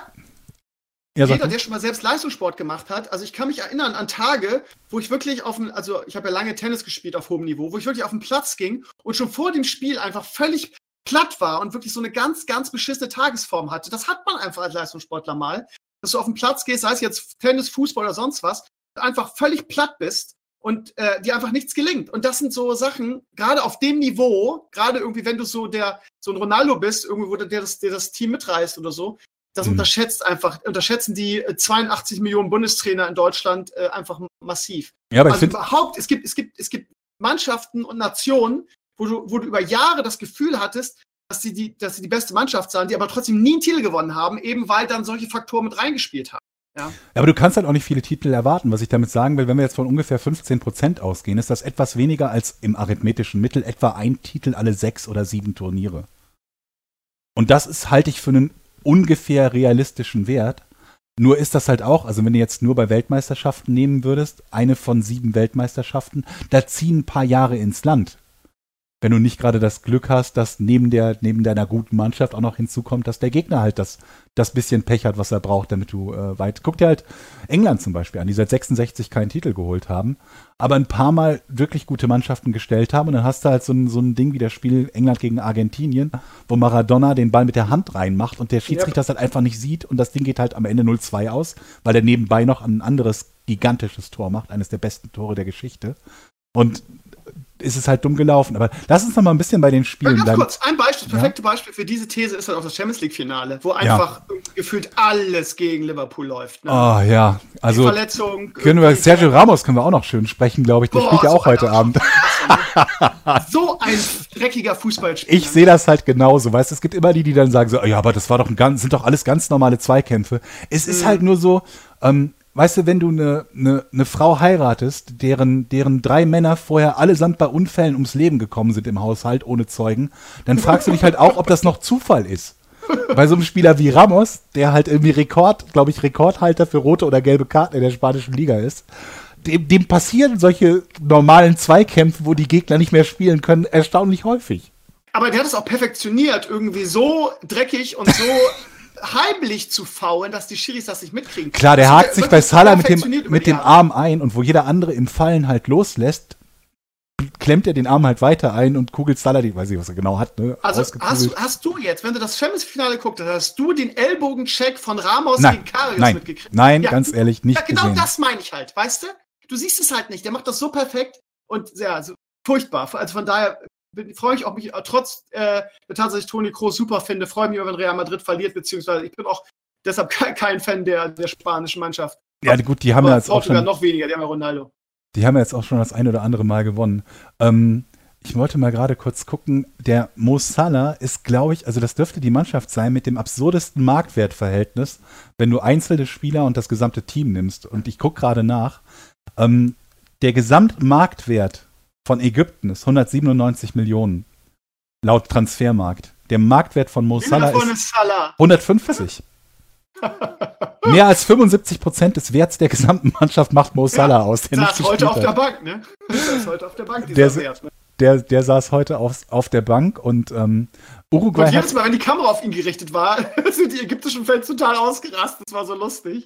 ja, jeder der schon mal selbst Leistungssport gemacht hat, also ich kann mich erinnern an Tage, wo ich wirklich auf dem, also ich habe ja lange Tennis gespielt auf hohem Niveau, wo ich wirklich auf den Platz ging und schon vor dem Spiel einfach völlig platt war und wirklich so eine ganz, ganz beschissene Tagesform hatte. Das hat man einfach als Leistungssportler mal, dass du auf den Platz gehst, sei es jetzt Tennis, Fußball oder sonst was, einfach völlig platt bist und äh, dir einfach nichts gelingt. Und das sind so Sachen, gerade auf dem Niveau, gerade irgendwie, wenn du so der so ein Ronaldo bist, irgendwo, der das, der das Team mitreißt oder so, das mhm. unterschätzt einfach, unterschätzen die zweiundachtzig Millionen Bundestrainer in Deutschland äh, einfach massiv. Ja, aber ich also find... überhaupt, es gibt, es gibt, es gibt Mannschaften und Nationen, wo du, wo du über Jahre das Gefühl hattest, dass sie die, dass sie die beste Mannschaft sind, die aber trotzdem nie einen Titel gewonnen haben, eben weil dann solche Faktoren mit reingespielt haben. Ja. Aber du kannst halt auch nicht viele Titel erwarten. Was ich damit sagen will, wenn wir jetzt von ungefähr fünfzehn Prozent ausgehen, ist das etwas weniger als im arithmetischen Mittel etwa ein Titel alle sechs oder sieben Turniere. Und das ist, halte ich für einen ungefähr realistischen Wert. Nur ist das halt auch, also wenn du jetzt nur bei Weltmeisterschaften nehmen würdest, eine von sieben Weltmeisterschaften, da ziehen ein paar Jahre ins Land. Wenn du nicht gerade das Glück hast, dass neben der neben deiner guten Mannschaft auch noch hinzukommt, dass der Gegner halt das, das bisschen Pech hat, was er braucht, damit du äh, weit... Guck dir halt England zum Beispiel an, die seit sechsundsechzig keinen Titel geholt haben, aber ein paar Mal wirklich gute Mannschaften gestellt haben und dann hast du halt so ein, so ein Ding wie das Spiel England gegen Argentinien, wo Maradona den Ball mit der Hand reinmacht und der Schiedsrichter das halt einfach nicht sieht und das Ding geht halt am Ende null zwei aus, weil er nebenbei noch ein anderes gigantisches Tor macht, eines der besten Tore der Geschichte. Und ist es halt dumm gelaufen. Aber lass uns noch mal ein bisschen bei den Spielen bleiben. Ganz kurz, ein Beispiel, das perfekte ja? Beispiel für diese These ist halt auch das Champions-League-Finale, wo einfach ja. gefühlt alles gegen Liverpool läuft. Ne? Oh ja, also die Verletzung. Können wir, Sergio Ramos können wir auch noch schön sprechen, glaube ich. Der Boah, spielt ja auch so heute Abend. So ein dreckiger Fußballspieler. Ich sehe das halt genauso. Weißt du, es gibt immer die, die dann sagen so, ja, aber das war doch ein ganz, sind doch alles ganz normale Zweikämpfe. Es ist mhm. halt nur so, ähm, weißt du, wenn du eine ne, ne Frau heiratest, deren, deren drei Männer vorher allesamt bei Unfällen ums Leben gekommen sind im Haushalt, ohne Zeugen, dann fragst du dich halt auch, ob das noch Zufall ist. Bei so einem Spieler wie Ramos, der halt irgendwie Rekord, glaube ich, Rekordhalter für rote oder gelbe Karten in der spanischen Liga ist, dem, dem passieren solche normalen Zweikämpfe, wo die Gegner nicht mehr spielen können, erstaunlich häufig. Aber der hat es auch perfektioniert, irgendwie so dreckig und so heimlich zu faulen, dass die Schiris das nicht mitkriegen. Klar, der hakt sich bei Salah mit dem, mit dem Arm ein und wo jeder andere im Fallen halt loslässt, klemmt er den Arm halt weiter ein und kugelt Salah, ich weiß nicht, was er genau hat, ne? Also hast du, hast du jetzt, wenn du das Champions-Finale guckst, hast du den Ellbogencheck von Ramos nein, gegen Karius nein, mitgekriegt? Nein, ja, ganz ehrlich, nicht ja, genau gesehen. Das meine ich halt, weißt du? Du siehst es halt nicht, der macht das so perfekt und ja, so furchtbar. Also von daher freue ich auch mich, trotz äh, der Tatsache, dass ich Toni Kroos super finde, freue mich, wenn Real Madrid verliert, beziehungsweise ich bin auch deshalb kein Fan der, der spanischen Mannschaft. Ja, gut, die haben ja jetzt auch schon... noch weniger, die haben ja Ronaldo. Die haben ja jetzt auch schon das ein oder andere Mal gewonnen. Ähm, ich wollte mal gerade kurz gucken, der Mo Salah ist, glaube ich, also das dürfte die Mannschaft sein mit dem absurdesten Marktwertverhältnis, wenn du einzelne Spieler und das gesamte Team nimmst. Und ich gucke gerade nach. Ähm, der Gesamtmarktwert von Ägypten ist hundertsiebenundneunzig Millionen, laut Transfermarkt. Der Marktwert von Mo Salah ist hundertfünfzig. Mehr als fünfundsiebzig Prozent des Werts der gesamten Mannschaft macht Mo Salah ja, aus. Der saß heute auf der Bank, ne? Der saß heute auf der Bank, dieser der, Wert, ne? Der, der saß heute auf, auf der Bank und ähm, Uruguay und jedes Mal, wenn die Kamera auf ihn gerichtet war, sind die ägyptischen Fans total ausgerastet. Das war so lustig.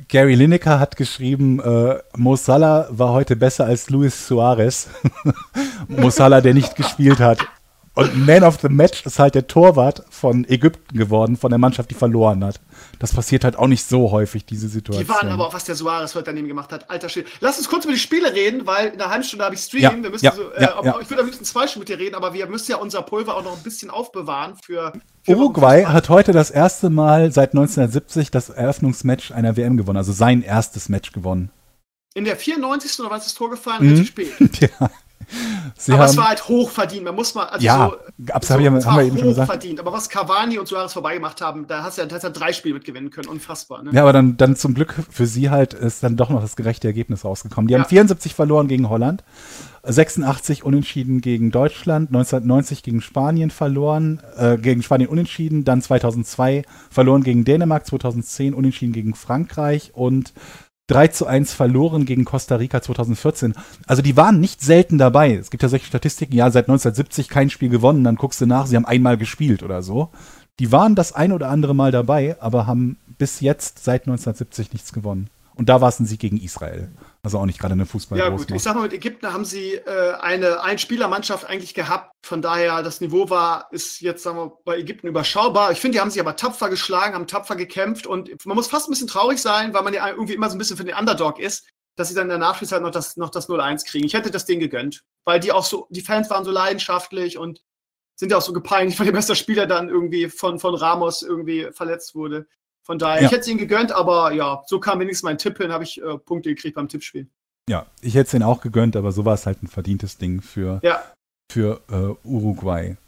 Gary Lineker hat geschrieben, äh, Mo Salah war heute besser als Luis Suarez. Mo Salah, der nicht gespielt hat. Und Man of the Match ist halt der Torwart von Ägypten geworden, von der Mannschaft, die verloren hat. Das passiert halt auch nicht so häufig, diese Situation. Die waren aber auch, was der Suarez heute daneben gemacht hat. Alter Schwede. Lass uns kurz über die Spiele reden, weil in einer halben Stunde habe ich Stream. Ja, wir müssen ja, so, äh, ja, ja. Ich würde am liebsten zwei Stunden mit dir reden, aber wir müssen ja unser Pulver auch noch ein bisschen aufbewahren für. für Uruguay hat heute das erste Mal seit neunzehnhundertsiebzig das Eröffnungsmatch einer W M gewonnen, also sein erstes Match gewonnen. In der vierundneunzigsten oder was ist das Tor gefallen? Mhm. Relativ spät. Ja. Sie aber haben, es war halt hoch verdient. Man muss mal. Also ja, so, abs- so, haben wir, es haben war wir eben schon hoch gesagt. verdient. Aber was Cavani und Suarez vorbeigemacht haben, da hast du ja, da hast du ja drei Spiele mit gewinnen können. Unfassbar. Ne? Ja, aber dann, dann zum Glück für sie halt ist dann doch noch das gerechte Ergebnis rausgekommen. Die Ja. haben vierundsiebzig verloren gegen Holland, sechsundachtzig unentschieden gegen Deutschland, neunzehnhundertneunzig gegen Spanien verloren, äh, gegen Spanien unentschieden, dann zweitausendzwei verloren gegen Dänemark, zweitausendzehn unentschieden gegen Frankreich und drei zu eins verloren gegen Costa Rica zweitausendvierzehn. Also die waren nicht selten dabei. Es gibt ja solche Statistiken, ja, seit neunzehnhundertsiebzig kein Spiel gewonnen, dann guckst du nach, sie haben einmal gespielt oder so. Die waren das ein oder andere Mal dabei, aber haben bis jetzt seit neunzehnhundertsiebzig nichts gewonnen. Und da war es ein Sieg gegen Israel. Also auch nicht gerade eine fußball Ja gut, ich sag mal, mit Ägypten haben sie äh, eine Einspielermannschaft eigentlich gehabt. Von daher, das Niveau war, ist jetzt, sagen wir, bei Ägypten überschaubar. Ich finde, die haben sich aber tapfer geschlagen, haben tapfer gekämpft. Und man muss fast ein bisschen traurig sein, weil man ja irgendwie immer so ein bisschen für den Underdog ist, dass sie dann in der Nachspielzeit noch das, noch das null eins kriegen. Ich hätte das denen gegönnt. Weil die auch so, die Fans waren so leidenschaftlich und sind ja auch so gepeinigt, weil der beste Spieler dann irgendwie von, von Ramos irgendwie verletzt wurde. Von daher, Ja. ich hätte es ihnen gegönnt, aber ja, so kam wenigstens mein Tipp hin, habe ich äh, Punkte gekriegt beim Tippspiel. Ja, ich hätte es ihnen auch gegönnt, aber so war es halt ein verdientes Ding für, Ja. für äh, Uruguay.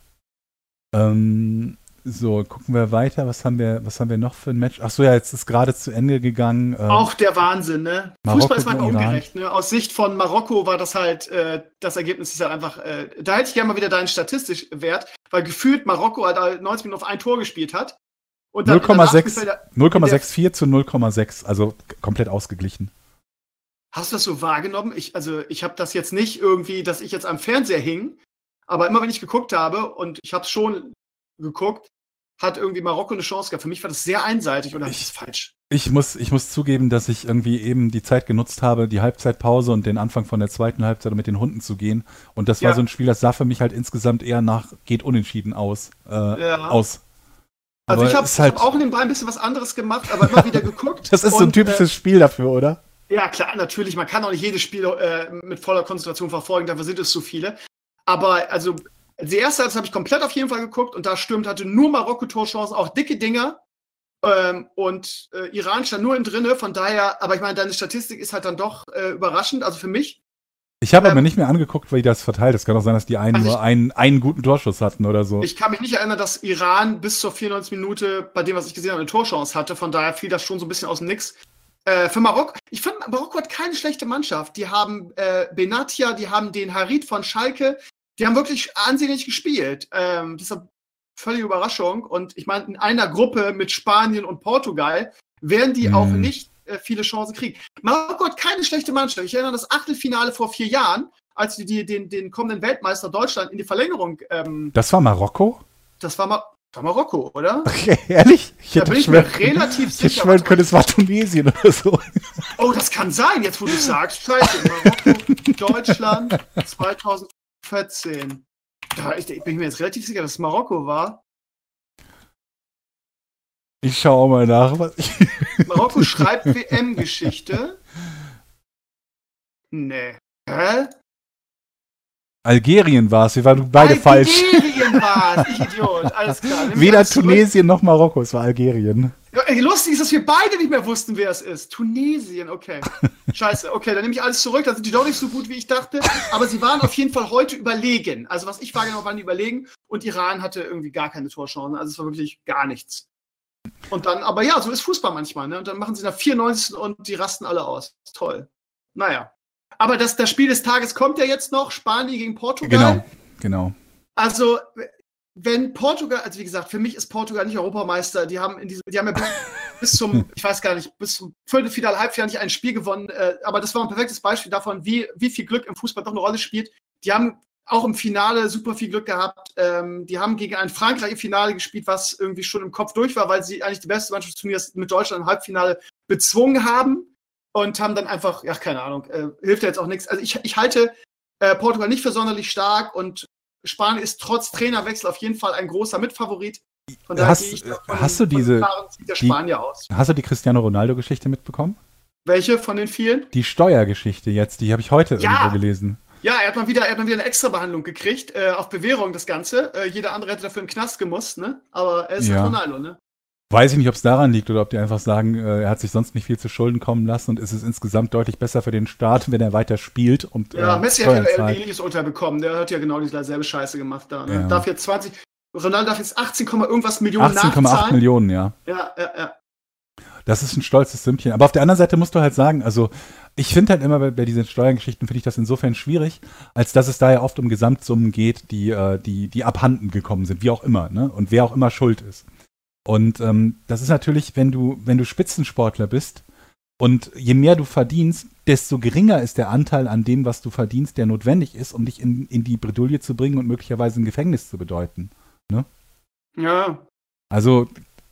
Ähm, so, gucken wir weiter. Was haben wir, was haben wir noch für ein Match? Ach so, ja, jetzt ist gerade zu Ende gegangen. Äh, Auch der Wahnsinn, ne? Marokko Fußball ist manchmal gegen Iran. ungerecht, ne? Aus Sicht von Marokko war das halt, äh, das Ergebnis ist halt einfach, äh, da hätte ich gerne mal wieder deinen Statistikwert, weil gefühlt Marokko halt neunzig Minuten auf ein Tor gespielt hat. Und dann null Komma in der sechs Nachspielzeit- null Komma vierundsechzig zu null Komma sechs, also k- komplett ausgeglichen. Hast du das so wahrgenommen? Ich, also ich habe das jetzt nicht irgendwie, dass ich jetzt am Fernseher hing, aber immer wenn ich geguckt habe, und ich habe es schon geguckt, hat irgendwie Marokko eine Chance gehabt. Für mich war das sehr einseitig oder Ich- ist das falsch? Ich muss, ich muss zugeben, dass ich irgendwie eben die Zeit genutzt habe, die Halbzeitpause und den Anfang von der zweiten Halbzeit, um mit den Hunden zu gehen. Und das war Ja. so ein Spiel, das sah für mich halt insgesamt eher nach geht unentschieden aus. Äh, Ja. aus. Also Aber ich habe es ist halt- hab auch nebenbei ein bisschen was anderes gemacht, aber immer wieder geguckt. Das ist so ein und, äh, typisches Spiel dafür, oder? Ja, klar, natürlich. Man kann auch nicht jedes Spiel äh, mit voller Konzentration verfolgen, dafür sind es zu viele. Aber also, die erste Halbzeit habe ich komplett auf jeden Fall geguckt und da stürmt hatte nur Marokko Torchancen, auch dicke Dinger. Ähm, und äh, Iran stand nur in drinne, von daher, aber ich meine, deine Statistik ist halt dann doch äh, überraschend, also für mich. Ich habe ähm, aber nicht mehr angeguckt, wie das verteilt ist. Kann auch sein, dass die einen Also nur ich- einen, einen guten Torschuss hatten oder so. Ich kann mich nicht erinnern, dass Iran bis zur vierundneunzigsten Minute, bei dem, was ich gesehen habe, eine Torchance hatte, von daher fiel das schon so ein bisschen aus dem Nix. Äh, für Marokko, ich finde, Marokko hat keine schlechte Mannschaft. Die haben äh, Benatia, die haben den Harit von Schalke, die haben wirklich ansehnlich gespielt. Ähm, deshalb völlige Überraschung. Und ich meine, in einer Gruppe mit Spanien und Portugal werden die Mhm. auch nicht äh, viele Chancen kriegen. Marokko hat keine schlechte Mannschaft. Ich erinnere an das Achtelfinale vor vier Jahren, als die, die den, den kommenden Weltmeister Deutschland in die Verlängerung, ähm, Das war Marokko? das war, Ma war Marokko, oder? Okay, ehrlich? Ich Da hätte bin ich mir schwören, relativ ich hätte sicher. schwören können, es war Tunesien oder so. Oh, das kann sein, jetzt wo du sagst. Scheiße, Marokko, Deutschland zweitausendvierzehn. Da ich, bin ich mir jetzt relativ sicher, dass es Marokko war. Ich schaue auch mal nach. Was ich Marokko schreibt W M-Geschichte. Nee. Hä? Algerien war es. Wir waren beide falsch. Algerien war es, ich Idiot. Alles klar. Nimm ich Weder alles zurück. Tunesien noch Marokko, es war Algerien. Ja, ey, lustig ist, dass wir beide nicht mehr wussten, wer es ist. Tunesien, okay. Scheiße, okay, dann nehme ich alles zurück. Da sind die doch nicht so gut, wie ich dachte. Aber sie waren auf jeden Fall heute überlegen. Also, was ich wahrgenommen habe, waren die überlegen. Und Iran hatte irgendwie gar keine Torchancen. Also, es war wirklich gar nichts. Und dann, aber ja, so ist Fußball manchmal. Ne? Und dann machen sie nach vierundneunzigsten und die rasten alle aus. Toll. Naja. Aber das, das Spiel des Tages kommt ja jetzt noch. Spanien gegen Portugal. Genau, genau. Also, wenn Portugal, also wie gesagt, für mich ist Portugal nicht Europameister. Die haben in diesem, die haben ja bis zum, ich weiß gar nicht, bis zum Viertelfinale, Halbfinale nicht ein Spiel gewonnen. Äh, aber das war ein perfektes Beispiel davon, wie, wie viel Glück im Fußball doch eine Rolle spielt. Die haben auch im Finale super viel Glück gehabt. Ähm, die haben gegen ein Frankreich im Finale gespielt, was irgendwie schon im Kopf durch war, weil sie eigentlich die beste Mannschaft des Turniers mit Deutschland im Halbfinale bezwungen haben und haben dann einfach, ja, keine Ahnung, äh, hilft ja jetzt auch nichts. Also ich, ich halte äh, Portugal nicht für sonderlich stark und Spanien ist trotz Trainerwechsel auf jeden Fall ein großer Mitfavorit. Von daher Hast, gehe ich davon, hast du diese, der die, Spanier aus. hast du die Cristiano Ronaldo-Geschichte mitbekommen? Welche von den vielen? Die Steuergeschichte jetzt, die habe ich heute Ja. irgendwo gelesen. Ja, er hat mal wieder, er hat mal wieder eine Extrabehandlung gekriegt, äh, auf Bewährung das Ganze. Äh, jeder andere hätte dafür in den Knast gemusst, ne? Aber er ist Ja. halt Ronaldo, ne? Weiß ich nicht, ob es daran liegt oder ob die einfach sagen, äh, er hat sich sonst nicht viel zu Schulden kommen lassen und es ist insgesamt deutlich besser für den Staat, wenn er weiter spielt. Und, Ja, äh, Messi hat ja Steuern ein zahlt. ähnliches Urteil bekommen. Der hat ja genau dieselbe Scheiße gemacht da. Ne? Ja. Darf jetzt zwanzig, Ronaldo darf jetzt achtzehn, irgendwas Millionen achtzehn Komma acht nachzahlen. Millionen, ja. Ja, ja, ja. Das ist ein stolzes Sümmchen. Aber auf der anderen Seite musst du halt sagen, also ich finde halt immer bei, bei diesen Steuergeschichten, finde ich das insofern schwierig, als dass es da ja oft um Gesamtsummen geht, die, äh, die, die abhanden gekommen sind, wie auch immer, ne? Und wer auch immer schuld ist. Und ähm, das ist natürlich, wenn du, wenn du Spitzensportler bist und je mehr du verdienst, desto geringer ist der Anteil an dem, was du verdienst, der notwendig ist, um dich in, in die Bredouille zu bringen und möglicherweise ein Gefängnis zu bedeuten. Ne? Ja. Also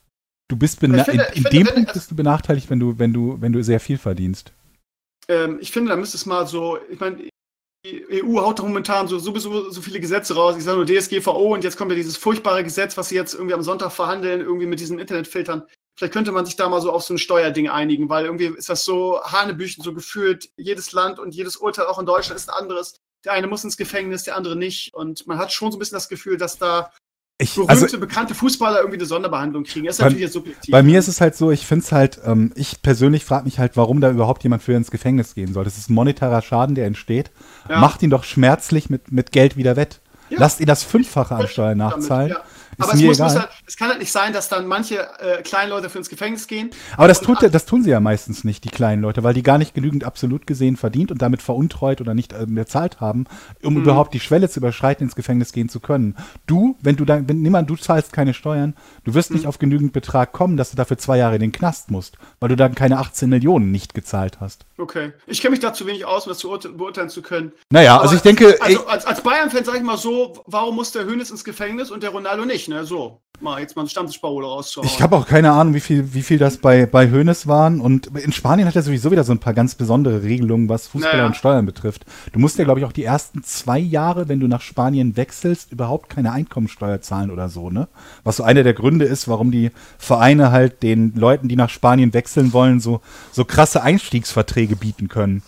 du bist bena- Ich finde- in, ich in finde, dem wenn- Punkt bist du benachteiligt, wenn du, wenn du, wenn du sehr viel verdienst. Ähm, ich finde, da müsste es mal so, ich meine, die E U haut doch momentan so, sowieso so viele Gesetze raus. Ich sage nur D S G V O und jetzt kommt ja dieses furchtbare Gesetz, was sie jetzt irgendwie am Sonntag verhandeln, irgendwie mit diesen Internetfiltern. Vielleicht könnte man sich da mal so auf so ein Steuerding einigen, weil irgendwie ist das so Hanebüchen so gefühlt. Jedes Land und jedes Urteil, auch in Deutschland, ist ein anderes. Der eine muss ins Gefängnis, der andere nicht. Und man hat schon so ein bisschen das Gefühl, dass da Ich, berühmte, also, bekannte Fußballer irgendwie eine Sonderbehandlung kriegen. Das ist Bei- natürlich jetzt subjektiv. bei mir ist es halt so, ich finde es halt, ähm, ich persönlich frage mich halt, warum da überhaupt jemand für ins Gefängnis gehen soll. Das ist ein monetärer Schaden, der entsteht. Ja. Macht ihn doch schmerzlich mit, mit Geld wieder wett. Ja. Lasst ihn das Fünffache an Steuern Damit, nachzahlen. ja. Ist Aber es, mir muss, muss egal. halt, es kann halt nicht sein, dass dann manche äh, kleine Leute für ins Gefängnis gehen. Aber das, Und tut, das tun sie ja meistens nicht, die kleinen Leute, weil die gar nicht genügend absolut gesehen verdient und damit veruntreut oder nicht äh, bezahlt haben, um Mhm. überhaupt die Schwelle zu überschreiten, ins Gefängnis gehen zu können. Du, wenn du dann, wenn niemand, du zahlst keine Steuern, du wirst nicht Mhm. auf genügend Betrag kommen, dass du dafür zwei Jahre in den Knast musst, weil du dann keine achtzehn Millionen nicht gezahlt hast. Okay. Ich kenne mich da zu wenig aus, um das zu urte- beurteilen zu können. Naja, Aber also ich denke, Also ich, als, als Bayern-Fan sage ich mal so, warum muss der Hönes ins Gefängnis und der Ronaldo nicht? Ne? So, mal jetzt mal eine Stammtischparole rauszuhauen. ich habe auch keine Ahnung, wie viel, wie viel das bei, bei Hoeneß waren. Und in Spanien hat er sowieso wieder so ein paar ganz besondere Regelungen, was Fußballer Naja. und Steuern betrifft. Du musst ja, glaube ich, auch die ersten zwei Jahre, wenn du nach Spanien wechselst, überhaupt keine Einkommensteuer zahlen oder so, ne? Was so einer der Gründe ist, warum die Vereine halt den Leuten, die nach Spanien wechseln wollen, so, so krasse Einstiegsverträge bieten können.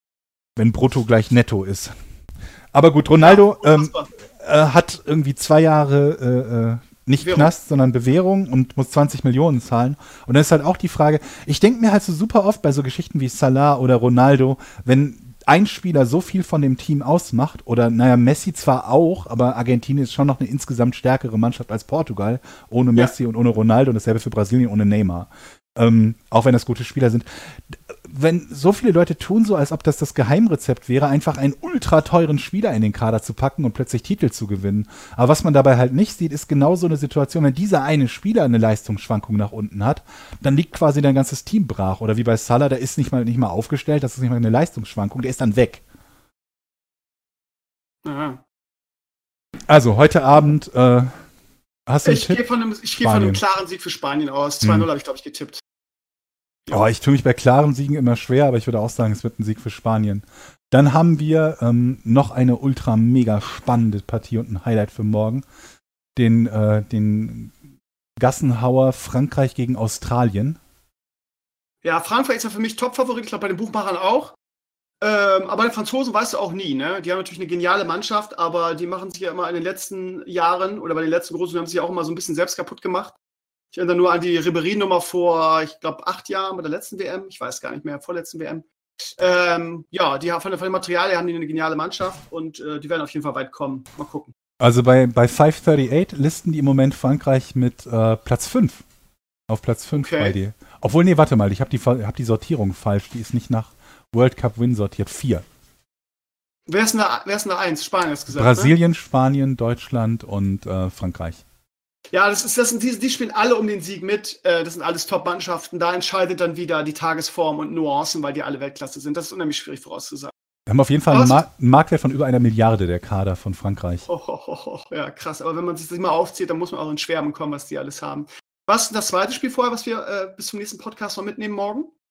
Wenn Brutto gleich Netto ist. Aber gut, Ronaldo Ja, ähm, unfassbar. äh, hat irgendwie zwei Jahre äh, äh, nicht Bewährung. Knast, sondern Bewährung und muss zwanzig Millionen zahlen. Und dann ist halt auch die Frage, ich denke mir halt so super oft bei so Geschichten wie Salah oder Ronaldo, wenn ein Spieler so viel von dem Team ausmacht, oder naja, Messi zwar auch, aber Argentinien ist schon noch eine insgesamt stärkere Mannschaft als Portugal, ohne Messi und ohne Ronaldo und dasselbe für Brasilien ohne Neymar. Ähm, auch wenn das gute Spieler sind. Wenn so viele Leute tun so, als ob das das Geheimrezept wäre, einfach einen ultra teuren Spieler in den Kader zu packen und plötzlich Titel zu gewinnen. Aber was man dabei halt nicht sieht, ist genau so eine Situation, wenn dieser eine Spieler eine Leistungsschwankung nach unten hat, dann liegt quasi dein ganzes Team brach. Oder wie bei Salah, der ist nicht mal, nicht mal aufgestellt, das ist nicht mal eine Leistungsschwankung, der ist dann weg. Aha. Also, heute Abend, äh, hast du einen Ich gehe Tipp? von, einem- ich geh von einem Spanien. klaren Sieg für Spanien aus. zwei null Hm. habe ich, glaube ich, getippt. Oh, ich tue mich bei klaren Siegen immer schwer, aber ich würde auch sagen, es wird ein Sieg für Spanien. Dann haben wir ähm, noch eine ultra mega spannende Partie und ein Highlight für morgen. Den, äh, den Gassenhauer Frankreich gegen Australien. Ja, Frankreich ist ja für mich Top-Favorit, ich glaube bei den Buchmachern auch. Ähm, aber bei den Franzosen weißt du auch nie, ne? Die haben natürlich eine geniale Mannschaft, aber die machen sich ja immer in den letzten Jahren oder bei den letzten Großen haben sich ja auch immer so ein bisschen selbst kaputt gemacht. Ich erinnere nur an die Ribéry-Nummer vor, ich glaube, acht Jahren bei der letzten W M. Ich weiß gar nicht mehr, vorletzten W M. Ähm, ja, die haben von, von dem Material her haben die eine geniale Mannschaft und äh, die werden auf jeden Fall weit kommen. Mal gucken. Also bei, bei fünf achtunddreißig listen die im Moment Frankreich mit äh, Platz fünf. Auf Platz fünf Okay. bei dir. Obwohl, nee, warte mal, ich habe die, hab die Sortierung falsch. Die ist nicht nach World Cup Win sortiert. Vier. Wer ist denn da, wer ist denn da eins? Spanien hast du gesagt, ne? Brasilien, Spanien, Deutschland und äh, Frankreich. Ja, das ist, das sind, die, die spielen alle um den Sieg mit. Äh, das sind alles Top-Mannschaften. Da entscheidet dann wieder die Tagesform und Nuancen, weil die alle Weltklasse sind. Das ist unheimlich schwierig vorauszusagen. Wir haben auf jeden Fall einen, Was? Mar einen Marktwert von über einer Milliarde, der Kader von Frankreich. Ho, ho, ho, ho. Ja, krass. Aber wenn man sich das mal aufzieht, dann muss man auch in Schwärmen kommen, was die alles haben. Was ist das zweite Spiel vorher, was wir äh, bis zum nächsten Podcast noch mitnehmen morgen?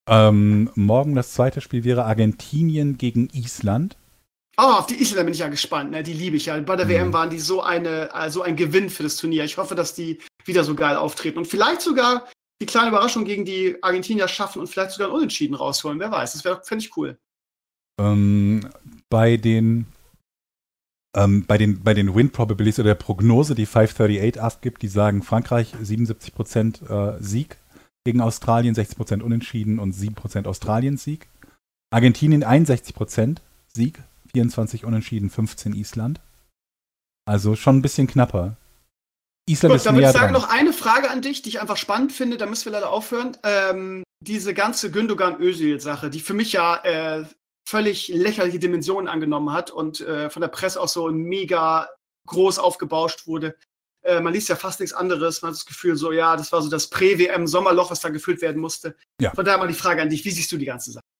Ähm, morgen das zweite Spiel wäre Argentinien gegen Island. Oh, auf die Isländer bin ich ja gespannt, ne? Die liebe ich ja. Bei der mhm. W M waren die so, eine, so ein Gewinn für das Turnier. Ich hoffe, dass die wieder so geil auftreten und vielleicht sogar die kleine Überraschung gegen die Argentinier schaffen und vielleicht sogar ein Unentschieden rausholen. Wer weiß, das wäre, fände ich cool. Ähm, bei den ähm, bei den, bei den Win-Probabilities oder der Prognose, die fünf achtundachtzig abgibt, die sagen Frankreich siebenundsiebzig Prozent äh, Sieg gegen Australien, sechzig Prozent Unentschieden und sieben Prozent Australien-Sieg. Argentinien einundsechzig Prozent Sieg, vierundzwanzig Unentschieden, fünfzehn Island. Also schon ein bisschen knapper. Island Gut, ist dann würde näher ich sagen, dran. noch eine Frage an dich, die ich einfach spannend finde, da müssen wir leider aufhören. Ähm, diese ganze Gündogan-Özil-Sache, die für mich ja äh, völlig lächerliche Dimensionen angenommen hat und äh, von der Presse auch so mega groß aufgebauscht wurde. Äh, man liest ja fast nichts anderes. Man hat das Gefühl so, ja, das war so das Prä-W M-Sommerloch, was da gefüllt werden musste. Ja. Von daher mal die Frage an dich, wie siehst du die ganze Sache?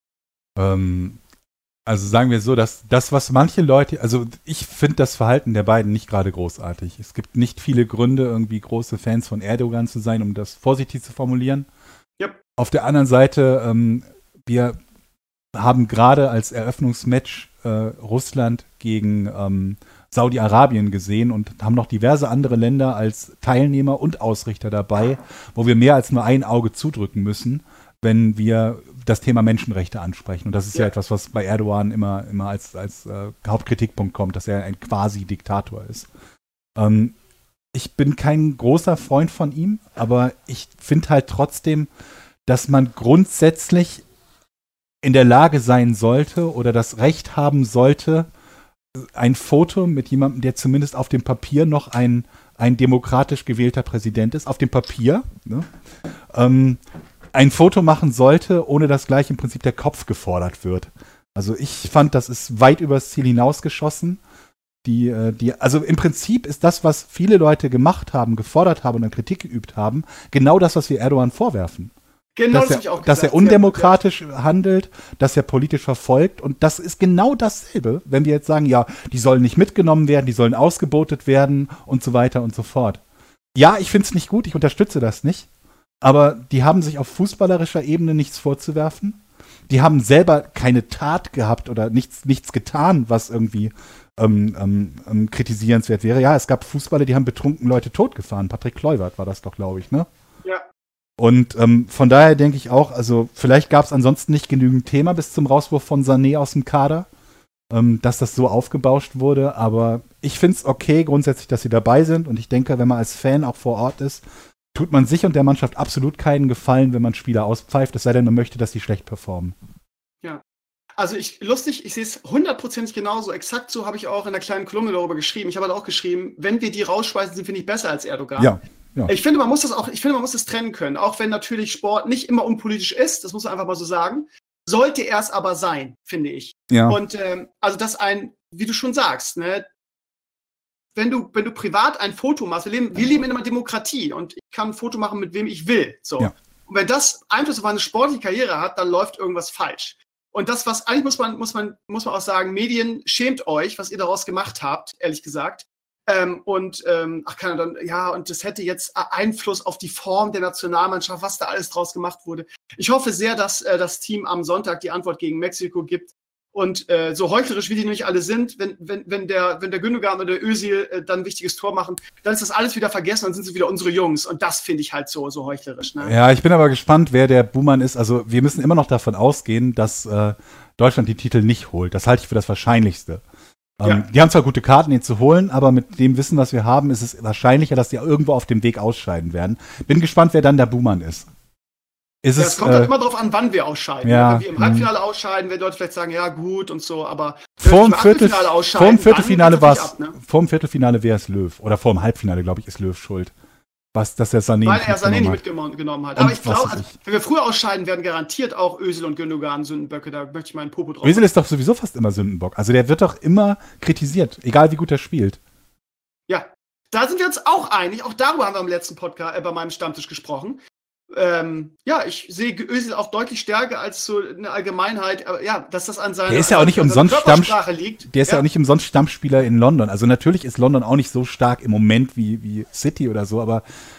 Ähm, also sagen wir so, dass das, was manche Leute, also ich finde das Verhalten der beiden nicht gerade großartig. Es gibt nicht viele Gründe, irgendwie große Fans von Erdogan zu sein, um das vorsichtig zu formulieren. Yep. Auf der anderen Seite, ähm, wir haben gerade als Eröffnungsmatch äh, Russland gegen ähm, Saudi-Arabien gesehen und haben noch diverse andere Länder als Teilnehmer und Ausrichter dabei, wo wir mehr als nur ein Auge zudrücken müssen, wenn wir das Thema Menschenrechte ansprechen. Und das ist ja, ja etwas, was bei Erdogan immer, immer als, als äh, Hauptkritikpunkt kommt, dass er ein Quasi-Diktator ist. Ähm, ich bin kein großer Freund von ihm, aber ich finde halt trotzdem, dass man grundsätzlich in der Lage sein sollte oder das Recht haben sollte, ein Foto mit jemandem, der zumindest auf dem Papier noch ein, ein demokratisch gewählter Präsident ist, auf dem Papier, ne? ähm, ein Foto machen sollte, ohne dass gleich im Prinzip der Kopf gefordert wird. Also ich fand, das ist weit übers Ziel hinausgeschossen. Die, die, also im Prinzip ist das, was viele Leute gemacht haben, gefordert haben und dann Kritik geübt haben, genau das, was wir Erdogan vorwerfen. Genau, dass, das er, ich auch dass gesagt, er undemokratisch ja. handelt, dass er politisch verfolgt. Und das ist genau dasselbe, wenn wir jetzt sagen, ja, die sollen nicht mitgenommen werden, die sollen ausgebotet werden und so weiter und so fort. Ja, ich finde es nicht gut, ich unterstütze das nicht. Aber die haben sich auf fußballerischer Ebene nichts vorzuwerfen. Die haben selber keine Tat gehabt oder nichts, nichts getan, was irgendwie ähm, ähm, ähm, kritisierenswert wäre. Ja, es gab Fußballer, die haben betrunken Leute totgefahren. Patrick Kluivert war das doch, glaube ich, ne? Ja. Und ähm, von daher denke ich auch, also vielleicht gab es ansonsten nicht genügend Thema bis zum Rauswurf von Sané aus dem Kader, ähm, dass das so aufgebauscht wurde. Aber ich finde es okay grundsätzlich, dass sie dabei sind. Und ich denke, wenn man als Fan auch vor Ort ist, tut man sich und der Mannschaft absolut keinen Gefallen, wenn man Spieler auspfeift, es sei denn, man möchte, dass sie schlecht performen. Ja. Also ich, lustig, ich sehe es hundertprozentig genauso, exakt so habe ich auch in der kleinen Kolumne darüber geschrieben. Ich habe halt auch geschrieben, wenn wir die rausschmeißen, sind wir nicht besser als Erdogan. Ja. Ja. Ich finde, man muss das auch, ich finde, man muss das trennen können, auch wenn natürlich Sport nicht immer unpolitisch ist, das muss man einfach mal so sagen, sollte er es aber sein, finde ich. Ja. Und ähm, also das ein, wie du schon sagst, ne, wenn du, wenn du privat ein Foto machst, wir leben, wir leben in einer Demokratie und ich kann ein Foto machen, mit wem ich will. So. Ja. Und wenn das Einfluss auf eine sportliche Karriere hat, dann läuft irgendwas falsch. Und das, was eigentlich muss man, muss man, muss man auch sagen, Medien, schämt euch, was ihr daraus gemacht habt, ehrlich gesagt. Ähm, und ähm, ach kann er dann, ja, und das hätte jetzt Einfluss auf die Form der Nationalmannschaft, was da alles draus gemacht wurde. Ich hoffe sehr, dass äh, das Team am Sonntag die Antwort gegen Mexiko gibt. Und äh, so heuchlerisch, wie die nämlich alle sind, wenn, wenn, wenn der, wenn der Gündogan oder der Özil äh, dann ein wichtiges Tor machen, dann ist das alles wieder vergessen, dann sind sie wieder unsere Jungs. Und das finde ich halt so, so heuchlerisch. Ne? Ja, ich bin aber gespannt, wer der Buhmann ist. Also wir müssen immer noch davon ausgehen, dass äh, Deutschland die Titel nicht holt. Das halte ich für das Wahrscheinlichste. Ähm, ja. Die haben zwar gute Karten, ihn zu holen, aber mit dem Wissen, was wir haben, ist es wahrscheinlicher, dass die irgendwo auf dem Weg ausscheiden werden. Bin gespannt, wer dann der Buhmann ist. Ist ja, es, es kommt äh, halt immer darauf an, wann wir ausscheiden. Ja, wenn wir im Halbfinale ausscheiden, werden Leute vielleicht sagen, ja gut und so, aber vor dem Viertel, vor dem Viertelfinale war es, ab, ne? vor dem Viertelfinale wäre es Löw. Oder vor dem Halbfinale, glaube ich, ist Löw schuld. Was, dass der Sané Weil er Sané nicht mitgenommen hat. Und aber ich glaube, also, ich. wenn wir früher ausscheiden, werden garantiert auch Özil und Gündogan Sündenböcke. Da möchte ich meinen Popo drauf. Özil ist doch sowieso fast immer Sündenbock. Also der wird doch immer kritisiert, egal wie gut er spielt. Ja, da sind wir uns auch einig. Auch darüber haben wir am letzten Podcast äh, bei meinem Stammtisch gesprochen. Ähm, ja, ich sehe Özil auch deutlich stärker als so eine Allgemeinheit. Aber ja, dass das an seiner Der ist ja auch nicht umsonst Körpersprache liegt. Der ist ja. ja auch nicht umsonst Stammspieler in London. Also natürlich ist London auch nicht so stark im Moment wie, wie City oder so, aber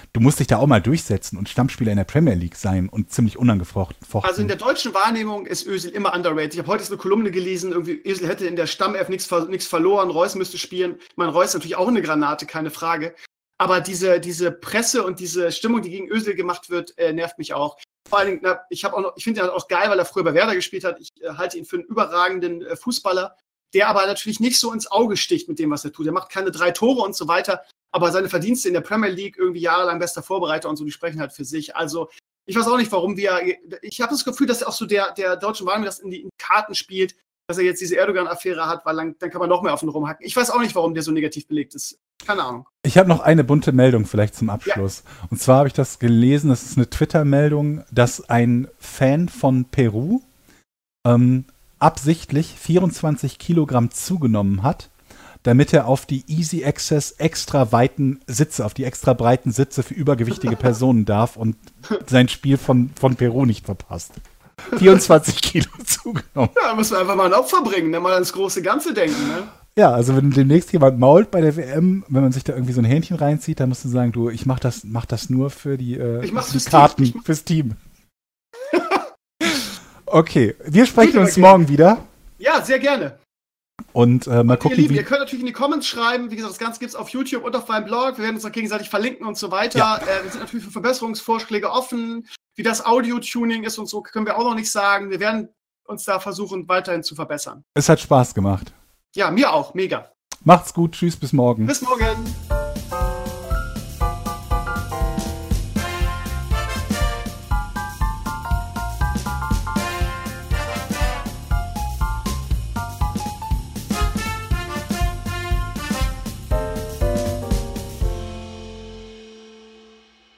du musst dich da auch mal durchsetzen und Stammspieler in der Premier League sein und ziemlich unangefochten. Also in der deutschen Wahrnehmung ist Özil immer underrated. Ich habe heute eine Kolumne gelesen, irgendwie Özil hätte in der Stammelf nichts nichts verloren, Reus müsste spielen. Ich meine, Reus ist natürlich auch eine Granate, keine Frage. Aber diese, diese Presse und diese Stimmung, die gegen Özil gemacht wird, äh, nervt mich auch. Vor allen Dingen, na, ich, hab auch noch, ich finde ihn auch geil, weil er früher bei Werder gespielt hat. Ich äh, halte ihn für einen überragenden äh, Fußballer, der aber natürlich nicht so ins Auge sticht mit dem, was er tut. Er macht keine drei Tore und so weiter, aber seine Verdienste in der Premier League, irgendwie jahrelang bester Vorbereiter und so, die sprechen halt für sich. Also ich weiß auch nicht, warum wir, ich habe das Gefühl, dass er auch so der, der deutschen Wahrnehmung das in die in Karten spielt, dass er jetzt diese Erdogan-Affäre hat, weil dann, dann kann man noch mehr auf ihn rumhacken. Ich weiß auch nicht, warum der so negativ belegt ist. Keine Ahnung. Ich habe noch eine bunte Meldung vielleicht zum Abschluss. Ja. Und zwar habe ich das gelesen, das ist eine Twitter-Meldung, dass ein Fan von Peru ähm, absichtlich vierundzwanzig Kilogramm zugenommen hat, damit er auf die Easy Access extra weiten Sitze, auf die extra breiten Sitze für übergewichtige Personen darf und sein Spiel von, von Peru nicht verpasst. vierundzwanzig Kilo zugenommen. Ja, da muss man einfach mal ein Opfer bringen, ne? Mal ans große Ganze denken, ne? Ja, also wenn demnächst jemand mault bei der W M, wenn man sich da irgendwie so ein Hähnchen reinzieht, dann musst du sagen, du, ich mach das, mach das nur für die, äh, ich mach's die fürs Karten, Team. fürs Team. Okay, wir sprechen uns morgen wieder. Ja, sehr gerne. Und äh, mal und gucken, ihr Lieben, wie... Ihr könnt natürlich in die Comments schreiben. Wie gesagt, das Ganze gibt es auf YouTube und auf meinem Blog. Wir werden uns auch gegenseitig verlinken und so weiter. Ja. Äh, wir sind natürlich für Verbesserungsvorschläge offen. Wie das Audio-Tuning ist und so, können wir auch noch nicht sagen. Wir werden uns da versuchen, weiterhin zu verbessern. Es hat Spaß gemacht. Ja, mir auch. Mega. Macht's gut. Tschüss, bis morgen. Bis morgen.